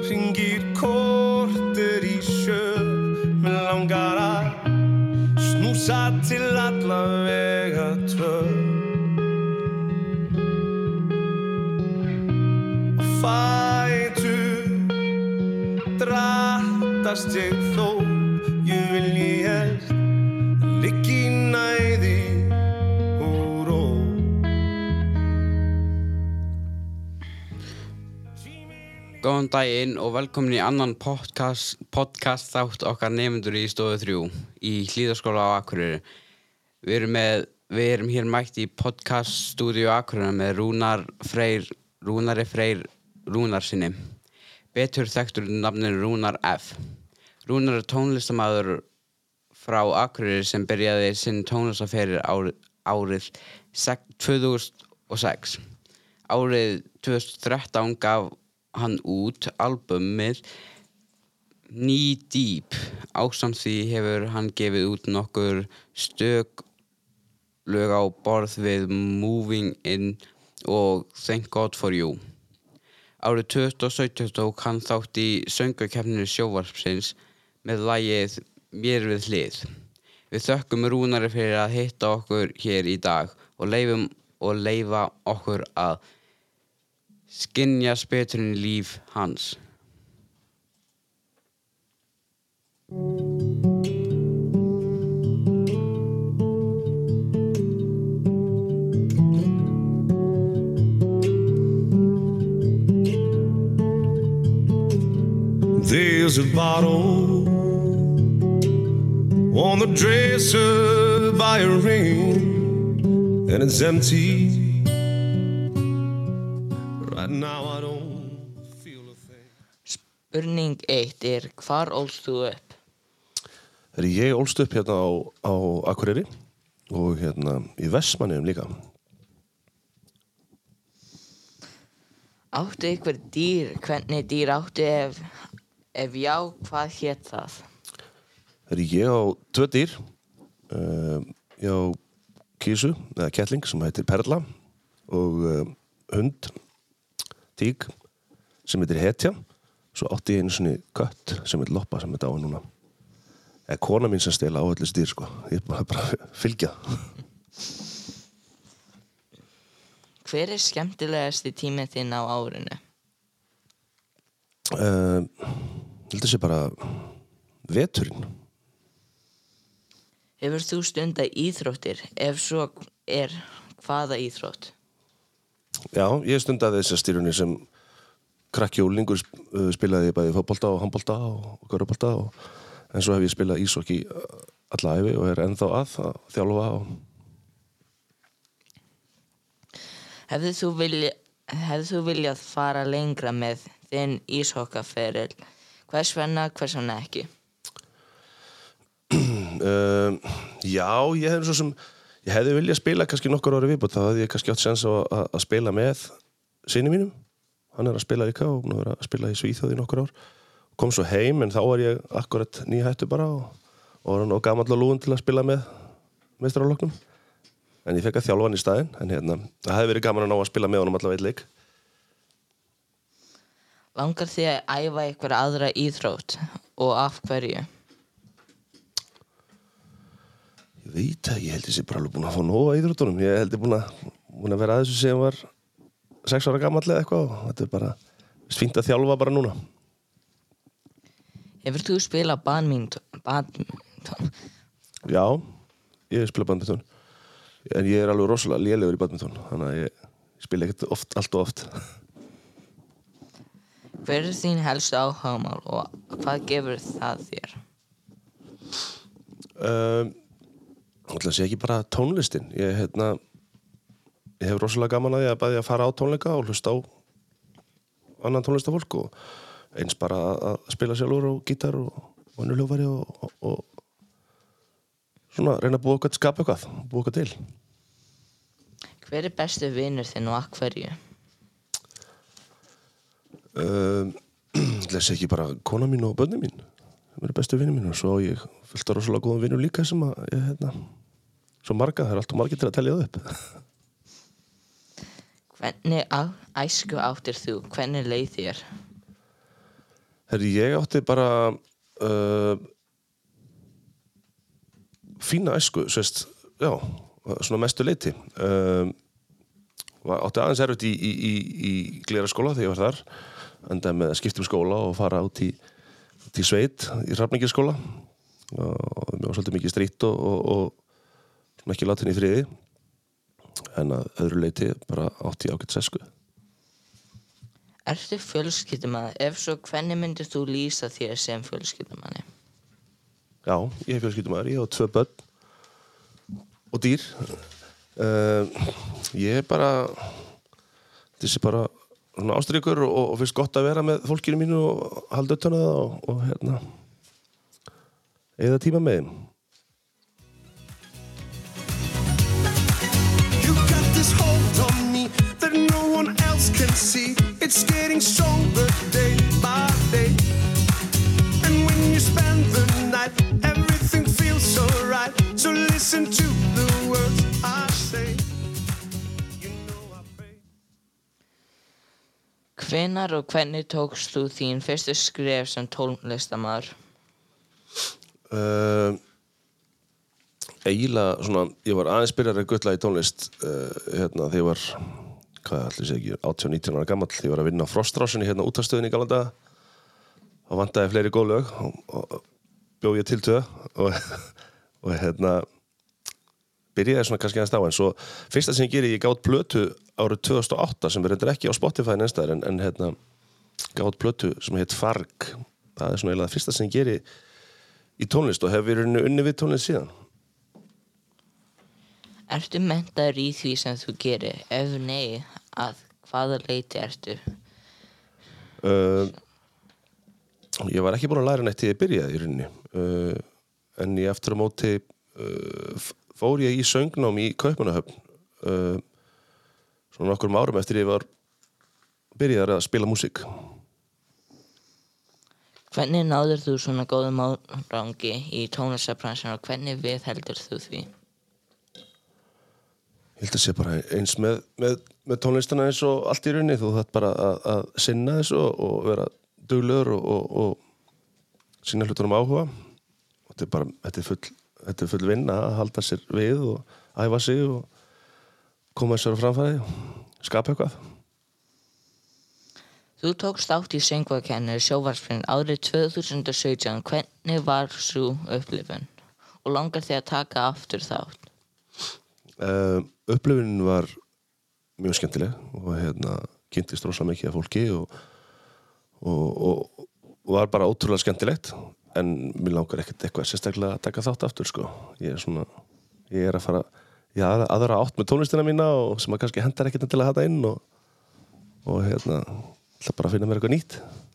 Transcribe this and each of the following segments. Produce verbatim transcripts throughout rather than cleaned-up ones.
hringir korter í sjö. Mig langar að snúsa til alla vega tvö. Og fætur drattast ég þó. Ég vil ég helst ligg í næði og ró. Góðan daginn og velkomin í annan podcast, podcast þátt okkar nemendur í stofu þrjú í Hlíðaskóla á Akureyri. Við erum, með, við erum hér mætt í podcaststúdíu Akureyri með Rúnar Freyr, Rúnari Freyr Rúnarsinni, betur þekktur nafninu Rúnar F. Rúnar er tónlistarmaður frá Akureyri sem byrjaði sinn tónlistarferil árið, árið tvö þúsund og sex. Árið tvö þúsund og þrettán gaf hann út albumið Knee Deep. Ásamt því hefur hann gefið út nokkur stök lög á borð við Moving In og Thank God For You. Árið tvö þúsund og sautján tók hann þátt í söngvakeppni sjónvarpsins með lagið Mér við hlið. Við þökkum Rúnari fyrir að hitta okkur hér í dag og leifum og leifa okkur að skynja betur inn í líf hans. There's a bottle on the dresser by a ring and it's empty. Right now I don't feel a thing. Spurning eitt er, hvar ólst þú upp? Þegar ég ólst upp hérna á, á Akureyri og hérna í Vestmannaeyjum líka. Áttu einhver dýr? Hvernig dýr áttu ef, ef já, hvað hét það? Þegar ég á tvö dýr, uh, ég á kísu, eða kettling sem heitir Perla og uh, hund, tík, sem heitir Hetja. Svo átti ég einu svona kött sem heitir Loppa sem heitir á núna. Eða kona mín sem stela á allir dýr, sko. Ég er bara, bara fylgja. Hver er skemmtilegasti tíminn þinn á árinu? Uh, ég held að sé bara veturinn. Hefur þú stundað íþróttir? Ef svo er, hvaða íþrótt? Já, ég stundaði þessa stýrunni sem krakki og úlingur spilaði bæði fótbolta og handbolta og körfubolta og en svo hef ég spilað íshokkí alla ævi og er ennþá að, að þjálfa og Hefðu þú, vilja, hefðu þú viljað fara lengra með þinn íshokkaferil? Hvers vegna, hvers vegna ekki? uh, Já, ég hef svo sem ég hefði viljað spila kannski nokkur ári viðbót, þá hefði ég kannski átt sens á að, að spila með syni mínum. Hann er að spila líka og hann er að spila í Svíþjóð í nokkur ár. Kom svo heim en þá var ég akkurat nýhættur bara og, og var hann og gamall og lúinn til að spila með meistaraflokknum. En ég fekk að þjálfa hann í staðinn, en hérna, það hefði verið gaman að ná að spila með honum allavega einn leik. Langar þig að æfa einhver aðra íþrótt og af hverju? Ég veit að ég held ég sé bara alveg búin að fá nóg að íþróttunum. Ég held ég búin að, búin að vera að þessu sem var sex ára gamall eða eitthvað og þetta er bara fínt að þjálfa bara núna. Hefur þú spilað badminton? badminton? Já, ég spila badminton. En ég er alveg rosalega lélegur í badminton, þannig að ég spila ekkert oft, allt og oft. Hver er þín helstu áhugamál og hvað gefur það þér? Um, Ætla að segja ekki bara tónlistin. Ég, hérna, ég hef rosalega gaman að því að bæði að fara á tónleika og hlusta á annan tónlistafólk og eins bara að spila sjálfur og gítar og önnur hljóðfæri og, og, og svona reyna að búa eitthvað, skapa eitthvað, búa eitthvað til. Hver er bestu vinur þinn og af hverju? Um, Ætla að segja ekki bara kona mín og börnin mín. Það eru bestu vinur mín og svo ég fullt af rosalega góðum vinur líka sem að ég, hérna, svo marga, það er alltaf margir til að telja það upp. Hvernig á, æsku áttir þú? Hvernig leið þér? Herri, ég átti bara uh, fína æsku, sérst, já, svona mestu leyti. Um, átti aðeins erfitt í, í, í, í Glerárskóla þegar ég var þar, endaði með að skipta um skóla og fara út í, út í sveit, í Hrafnagilsskóla og mér var svolítið mikið strýtt og, og, og ekki látin í friði, en að öðru leyti bara átti ég ágætis æsku. Ertu fjölskyldumaður? Ef svo, hvernig myndir þú lýsa þér sem fjölskyldumanni? Já, ég er fjölskyldumaður, ég á tvö börn og dýr. Uh, ég er bara þessi bara svona ástríkur og, og finnst gott að vera með fólkinu mínu og halda utan á það og, og hérna eyða tíma með þeim. You got this hold on me that no one else can see. It's getting stronger day by day. And when you spend the night, everything feels so right. So listen to the words I say. You know I pray. Hvenær og hvernig tókst þú þín fyrstu skref sem tónlistarmaður? Uh, eiginlega svona, ég var aðeins byrjar að gulla í tónlist uh, hérna þegar ég var, hvað ætli sé ekki, átján nítján ára gamall, ég var að vinna á Frostrásinni hérna útvarpsstöðinni í gamla daga. Þá vantaði fleiri góð lög og, og bjó ég til tvö og, og hérna byrjaði svona kannski aðeins á, en svo fyrsta sem ég geri, ég gátt plötu árið tvö þúsund og átta sem er reyndar ekki á Spotify neinstaðar, en, en hérna gátt plötu sem heit Farg. Það er svona eiginlega það fyrsta sem ég geri í tónlist og hef verið unni við tónlist síðan. Ertu menntaður í því sem þú gerir? Ef nei, að hvaða leyti ertu? Uh, ég var ekki búin að læra neitt til ég byrjaði í rauninni. Uh, en ég eftir á móti uh, fór ég í söngnám í Kaupmannahöfn. Uh, svona nokkrum árum eftir ég var byrjaði að spila músík. Hvernig náður þú svona góðum árangri í tónlistarbransunum og hvernig viðheldur þú því? Ég held að sé bara eins með, með, með tónlistana eins og allt í rauninni. Þú þarft bara að, að sinna þessu og, og vera duglegur og, og, og sinna hlutunum áhuga. Og þetta er bara, þetta er full, þetta er full vinna að halda sér við og æfa sig og koma þessar á framfæri og skapa eitthvað. Þú tókst þátt í söngvakeppni sjónvarpsins árið tvö þúsund og sautján. Hvernig var sú upplifun? Og langar þig að taka aftur þátt? Uh, upplifunin var mjög skemmtileg og hérna kynntist rosalega mikið af fólki og, og, og, og var bara ótrúlega skemmtilegt, en mér langar ekkert eitthvað sérstaklega að taka þátt aftur sko. Ég er svona, ég er að fara í aðra átt með tónlistina mína og sem að kannski hendar ekkert til að hafa inn og, og hérna ætla bara að finna mér eitthvað nýtt.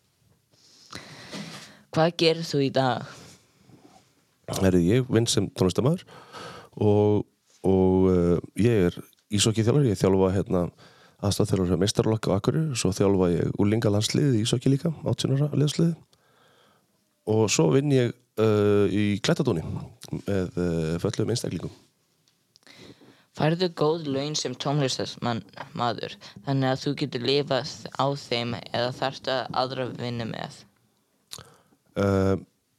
Hvað gerir þú í dag? Herri, ég vinn sem tónlistarmaður og, og uh, ég er íshokkíþjálfari. Ég þjálfa hérna aðstoðarþjálfari hjá meistaraflokki á Akureyri, svo þjálfa ég unglingalandsliðið í íshokki líka, átján ára liðsliðið. Og svo vinn ég uh, í Klættadóni með uh, fötluðum einstaklingum. Færðu góð laun sem tónlistarmaður þannig að þú getur lifað á þeim eða þarftu að aðra vinna með? Uh,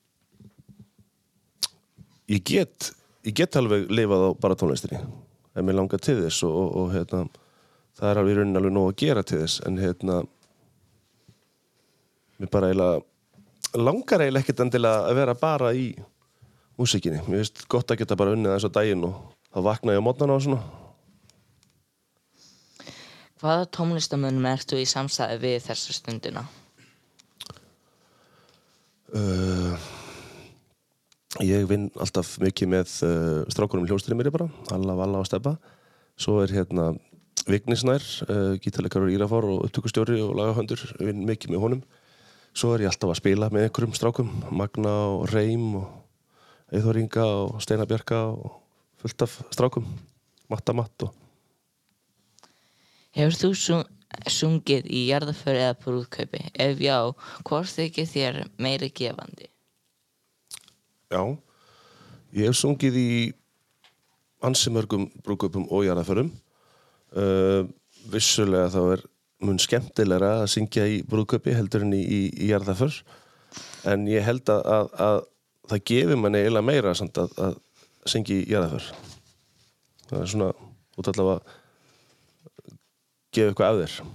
ég get ég get alveg lifað á bara tónlistinni ef mér langar til þess og, og, og hérna, það er alveg í rauninni alveg nóg að gera til þess, en hérna mér bara eiginlega langar eiginlega ekkert endilega að vera bara í músíkinni. Mér finnst gott að geta bara unnið þess á daginn og þá vakna ég á morgnana og svona. Hvaða tónlistarmönnum ertu í samstæði við þessa stundina? Uh, ég vinn alltaf mikið með uh, strákunum hljómsveitinni mér bara, Alla, Valla og Stebba. Svo er hérna Vignisnær, uh, gítarleikarur Írafár og upptökustjóri og lagahöndur, ég vinn mikið með honum. Svo er ég alltaf að spila með einhverjum strákum, Magna og Reim og Eyþór Inga og Steinar Bjarka og fullt af strákum, Matta Matt og... Hefur þú sungið í jarðarför eða brúðkaupi? Ef já, hvort þykir þér meiri gefandi? Já, ég hef sungið í ansi mörgum brúðkaupum og jarðarförum. Uh, vissulega þá er mun skemmtilegra að syngja í brúðkaupi heldur en í, í, í jarðarför. en ég held að, að, að það gefur manni eiginlega meira samt að, að syngja í jarðarför. Það er svona út allavega að gefa eitthvað af þér.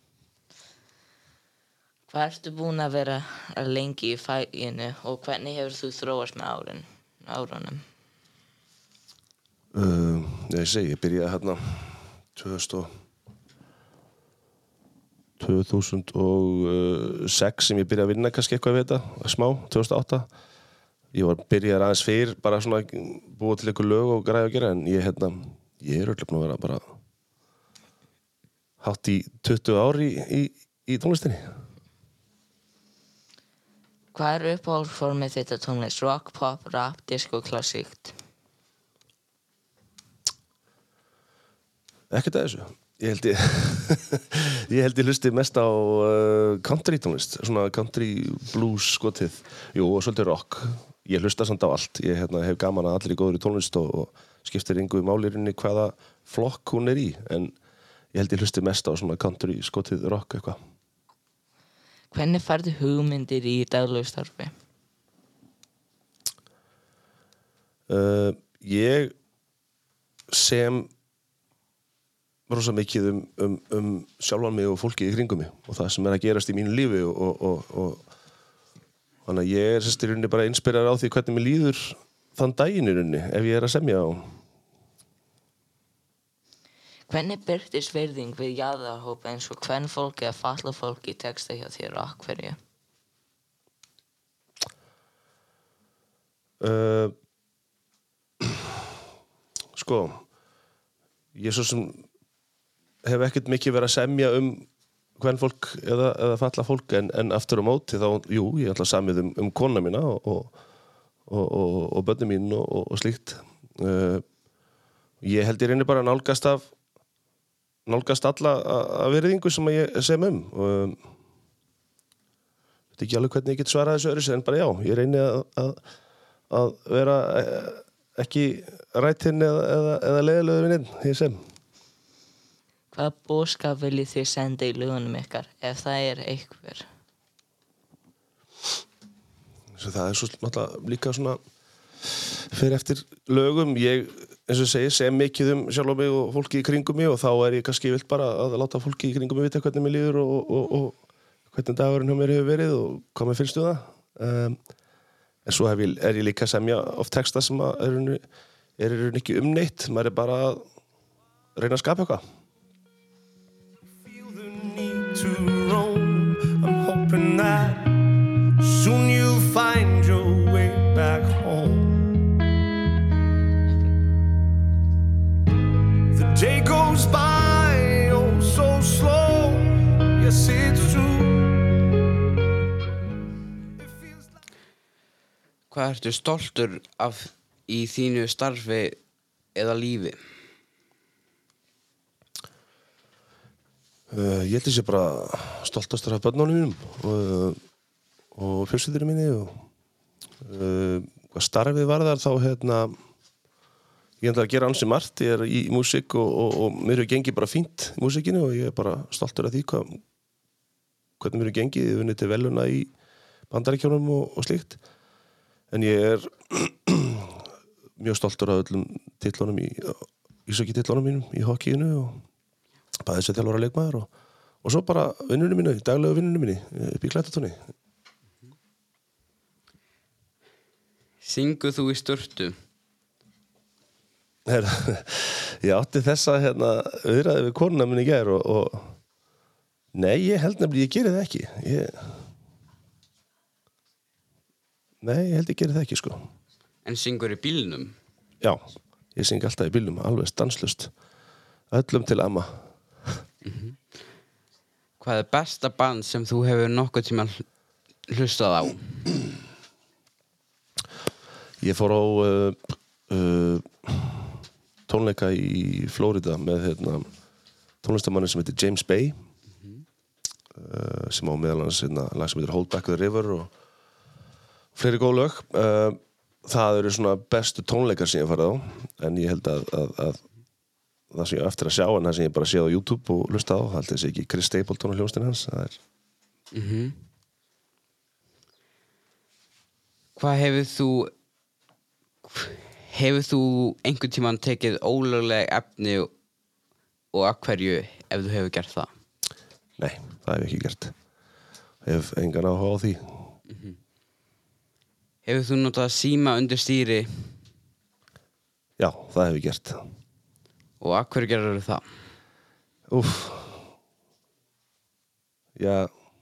Hvað ertu búin að vera lengi í faginu og hvernig hefur þú þróast með árin, árunum? Uh, ég segi, ég byrjaði hérna tvö þúsund og sex sem ég byrjaði að vinna kannski eitthvað við þetta, smá, tvö þúsund og átta. Ég var byrjaði aðeins fyrr, bara svona búið til einhver lög og græði að gera, en ég, hérna, ég er örugglega búin að vera bara hátt í tuttugu ár í, í, í tónlistinni. Hvað er uppáhaldsformið þitt af tónlist? Rock, pop, rap, disco, klassíkt? Ekkert að þessu. Ég held ég, ég held ég hlusti mest á uh, country tónlist, svona country blues skotið, jú, og svolítið rock. Ég hlusta samt á allt. Ég hérna, hef gaman að allir í góður í tónlist og, og skiptir engu málirinni hvaða flokk hún er í, en ég held ég hlusti mest á svona country skotið rock eitthvað. Hvernig færðu hugmyndir í daglegu starfi? Uh, ég sem rosa mikið um, um, um sjálfan mig og fólkið í kringum mig og það sem er að gerast í mínu lífi og, og, og, og þannig að ég er sérst í rauninni bara inspirar á því hvernig mér líður þann daginn í rauninni ef ég er að semja á. Hvernig birtist virðing við jaðarhópa eins og kvenfólk eða fatlað fólk í texta hjá þér og af hverju? Uh, sko, ég svo sem hef ekkert mikið verið að semja um kvenfólk eða, eða fatlað fólk en, en aftur á móti þá, jú, ég ætla að samið um, um kona mína og, og, og, og, og börnin mín og, og, og slíkt. Uh, ég held ég reynir bara að nálgast af nálgast alla að virðingu sem ég sem um og veit ekki alveg hvernig ég get svarað þessu öðru en bara já, ég reyni að, að, að vera ekki rætinn eða, eða, eða leiðilegur við neinn, ég sem. Hvaða boðskap viljið þið senda í lögunum ykkar, ef það er einhver? Svo það er svo náttúrulega líka svona fyrir eftir lögum, ég eins og ég segi, sem mikið um sjálf mig og fólki í kringum mig og þá er ég kannski vilt bara að láta fólki í kringum mig vita hvernig mér líður og, og, og hvernig dagurinn hjá mér hefur verið og hvað mér finnst um það. Um, en svo hef ég, er ég líka að semja oft texta sem er í rauninni ekki umneitt, maður er bara að reyna að skapa eitthvað. Feel the need to roam. I'm hoping that soon you'll find your way back home. The day goes by, oh so slow. Yes, it's true. It feels like... Hvað ertu stoltur af í þínu starfi eða lífi? Uh, ég held ég sé bara stoltastur af börnunum mínum og, og fjölskyldunni minni og uh, hvað starfið varðar þá hérna ég enda að gera ansi margt, ég er í músík og, og, og mér hefur gengið bara fínt í músíkinu og ég er bara stoltur af því hvað, hvernig mér hefur gengið, ég hef unnið til veluna í Bandaríkjunum og, og slíkt. En ég er mjög stoltur af öllum titlunum í íshokkítitlunum mínum í hokkíinu og bæði sem þjálfara leikmaður og, og svo bara vinnunum mínu, daglegu vinnunum mínu upp í Klættatúni. Syngur þú í sturtu? Ég átti þessa hérna viðræði við konuna minni í gær og, og nei, ég held nefnilega ég geri það ekki ég... Nei, ég held ég geri það ekki sko. En syngur í bílnum? Já, ég syng alltaf í bílnum, alveg stanslust öllum til amma. Mm-hmm. Hvað er besta band sem þú hefur nokkuð tíma hlustað á? Ég fór á uh, uh, tónleika í Flórida með hérna, tónlistamanni sem heitir James Bay mm-hmm. uh, sem á meðal annars hérna, lag sem heitir Hold Back the River og fleiri góð lög. Uh, það eru svona bestu tónleikar sem ég farið á en ég held að, að, að það sem ég eftir að sjá en það sem ég bara séð á YouTube og hlusta á, það held þessi ekki Chris Stapleton og hljómsveitin hans. Það er mm-hmm. Hvað hefur þú hefur þú einhvern tímann tekið ólögleg efni og af hverju ef þú hefur gert það? Nei, það hef ég ekki gert. Hef engan áhuga á því. Mm-hmm. Hefur þú notað síma undir stýri? Já, það hef ég gert. Og af hverju gerður það? Úff. Já,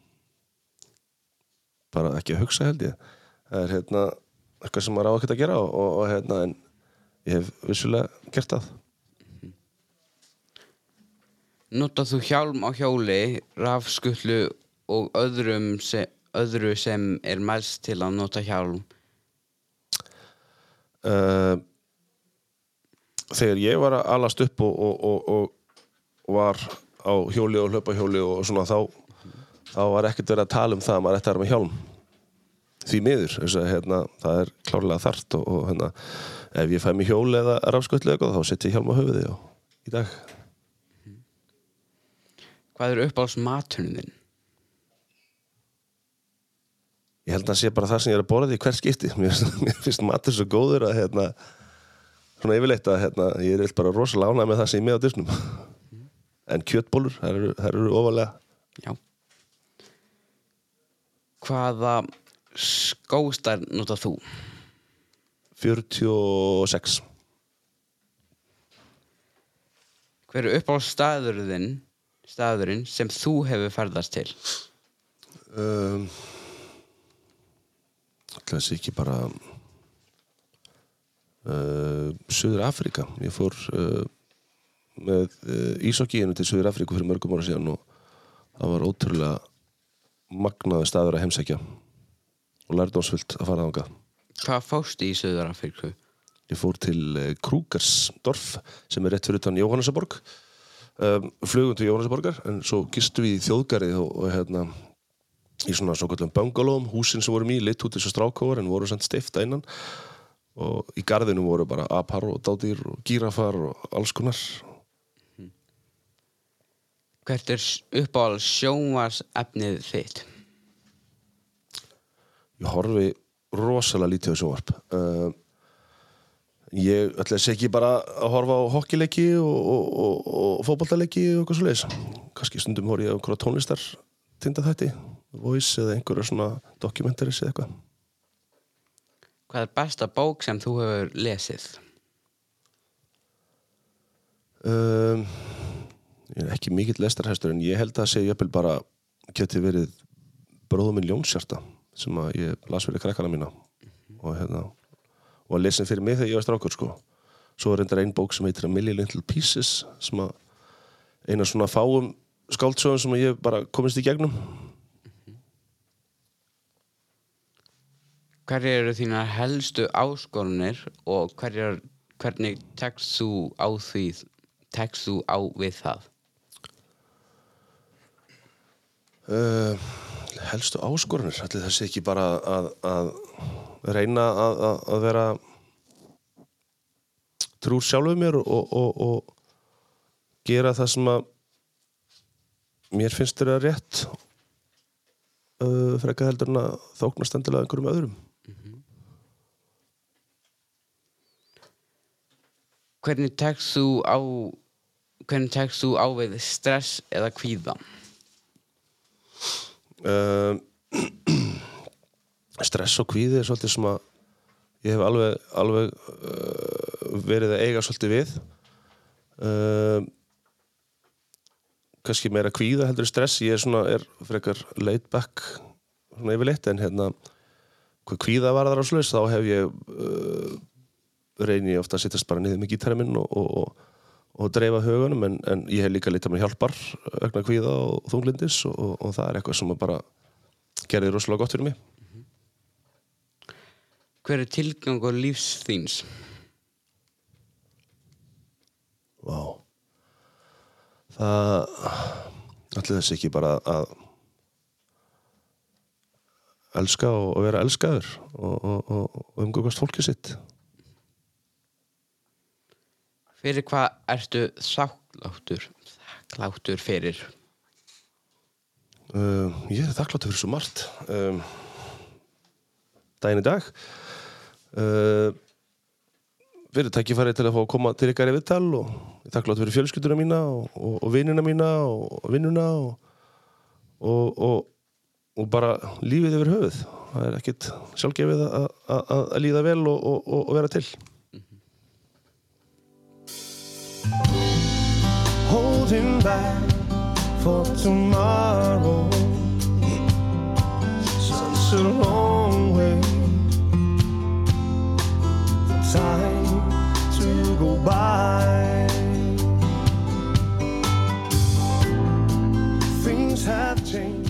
bara ekki að hugsa held ég. Það er hérna eitthvað sem maður á ekkert að gera og, og, og hérna en ég hef vissulega gert það. Notað þú hjálm á hjóli, rafskutlu og öðrum se, öðru sem er mælst til að nota hjálm? Uh, þegar ég var að alast upp og, og, og, og var á hjóli og hlaupahjóli og svona þá, þá var ekkert verið að tala um það að maður ætti að vera með hjálm. Því miður, þess að hérna, það er klárlega þarft og, og hérna, ef ég fæ mig hjóli eða rafskutlu eitthvað þá setja ég hjálm á höfuði og, í dag. Hvað er uppáhalds maturinn þinn? Ég held að sé bara það sem ég er að borða í hvert skipti. Mér finnst, mér finnst matur svo góður að hérna, svona yfirleitt að hérna, ég er bara rosalega ánægð með það sem ég er með á disknum. Mm. En kjötbollur, þær eru, þær eru ofalega. Já. Hvaða skóstærð notað þú? fjörutíu og sex. Hver er uppáhalds staðurinn þinn, staðurinn sem þú hefur ferðast til? Um, Kanski ekki bara uh, Suður Afríka. Ég fór uh, með uh, íshokkíinu til Suður Afríku fyrir mörgum ára síðan og það var ótrúlega magnaður staður að heimsækja og lærdómsfullt að fara þangað. Hvað fórstu í Suður Afríku? Ég fór til uh, Krugersdorf sem er rétt fyrir utan Jóhannesarborg. Um, flugum til Jóhannesarborgar en svo gistum við í þjóðgarði og, og hérna í svona svokallum bungalowum, húsin sem vorum í lit út eins og strákóar en voru samt steypta innan og í garðinum voru bara apar og dádýr og gírafar og alls konar. Hvert er uppáhalds sjónvarpsefnið þitt? Ég horfi rosalega lítið á sjónvarp. Uh, ég ætla að segja ekki bara að horfa á hockeyleiki og, og, og, og fótboltaleiki og eitthvað svoleiðis. Kannski stundum horfi ég á einhverja tónlistar tindaþætti, Voice eða einhverja svona documentaries eða eitthvað. Hvað er besta bók sem þú hefur lesið? Um, ég er ekki mikill lestarhestur en ég held að það sé jafnvel bara geti verið Bróðir minn Ljónshjarta sem að ég las fyrir krakkana mína mm-hmm. og hérna og að lesin fyrir mig þegar ég var strákur sko. Svo er reyndar ein bók sem heitir A Million Little Pieces sem að eina svona fáum skáldsögum sem ég bara komist í gegnum. Mm-hmm. Hverjar eru þínar helstu áskorunir og hverjar, hvernig tekst þú á því, tekst þú á við það? Uh, helstu áskorunir, ætli það sé ekki bara að, að reyna að, að, að vera trúr sjálfum mér og, og, og gera það sem að mér finnst þér að rétt uh, frekar heldur en að þóknast endilega einhverjum öðrum. Mm-hmm. Hvernig tekst þú á hvernig tekst þú á við stress eða kvíða? Uh, stress og kvíði er svolítið sem að ég hef alveg, alveg uh, verið að eiga svolítið við. Uh, kannski meira kvíða heldur stress. Ég er svona, er frekar laid back svona yfirleitt en hérna hvað kvíða varðar á slags þá hef ég uh, reyni ég ofta að sittast bara niður með gítarinn minn og, og, og, og dreifa huganum en, en ég hef líka litið með hjálpar vegna kvíða og þunglindis og, og, og það er eitthvað sem bara gerði rosalega gott fyrir mig. Hver er tilgangur lífs þíns? Vá. Wow. Það ætli þess ekki bara að elska og, og vera elskaður og, og, og, og umgangast fólkið sitt. Fyrir hvað ertu þakkláttur, þakkláttur fyrir? Uh, ég er þakkláttur fyrir svo margt. Um, daginn í dag. Uh, fyrir tækifæri til að fá að koma til ykkar í viðtal og ég þakklátt fyrir fjölskylduna mína og, og, og vinina mína og, og vinnuna og, og, og, og bara lífið yfir höfuð. Það er ekkit sjálfgefið að, að, að líða vel og, og, og vera til. Holding back for tomorrow. Such a long way. Time to go by. Things have changed.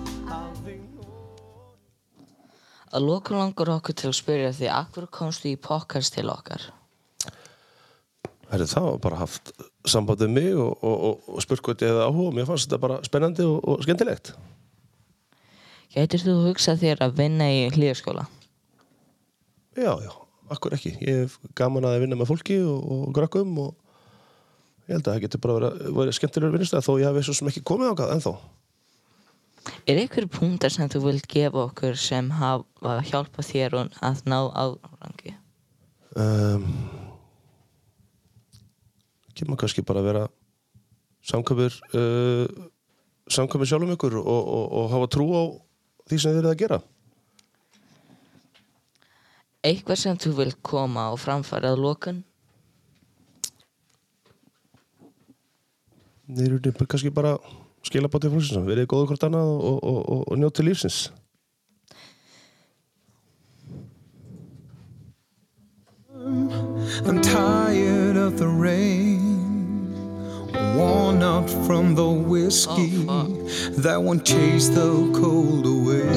Að lokum langar okkur til að spyrja því af hverju komstu í podcast til okkar? Herri, það var bara haft samband við mig og, og, og, og spurt hvort ég hefði áhuga og mér fannst þetta bara spennandi og, og skemmtilegt. Gætir þú hugsað þér að vinna í Hlíðaskóla? Já, já, akkur ekki. Ég hef gaman að vinna með fólki og, og grökkum og ég held að það getur bara verið, verið skemmtilegur vinnustæð þó ég hafi svo sem ekki komið ákvað ennþá. Er einhverjum punktar sem þú vilt gefa okkur sem hafa hjálpað þér að ná árangi? Um, Kemur kannski bara að vera samkvæmur uh, samkvæmur sjálfum ykkur og, og, og hafa trú á því sem þið eruð að gera. Eitthvað sem þú vilt koma og framfæra að lokum? Þeir eru kannski bara skilabótið fólksins, verið góður hvort annað og, og, og, og njóti lífsins. I'm tired of the rain, worn out from the whiskey oh, that won't chase the cold away.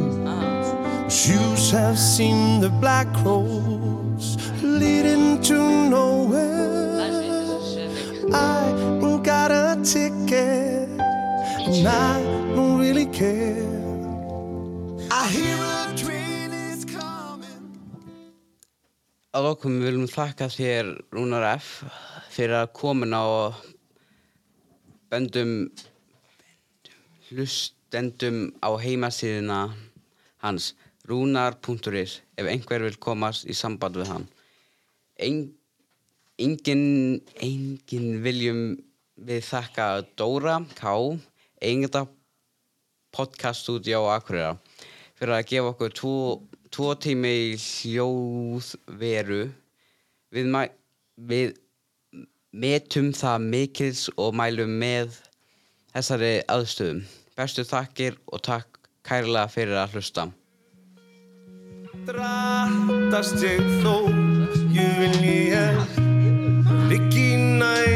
Shoes have seen the black roads leading to nowhere. I ain't got a ticket and I don't really care. I hear a train is coming. Að lokum viljum þakka þér Rúnar F fyrir að komuna og bendum hlustendum á heimasíðuna hans rúnar punktur is ef einhver vil komast í samband við hann. Ein, engin, engin viljum við þakka Dóra K, eiganda podcaststudió á Akureyrar, fyrir að gefa okkur tvo, tvo tími í hljóðveru. Við, mæ, við metum það mikils og mælum með þessari aðstöðum. Bestu þakkir og takk kærlega fyrir að hlusta. Drattast ég þó, ég vil ég ligg í næ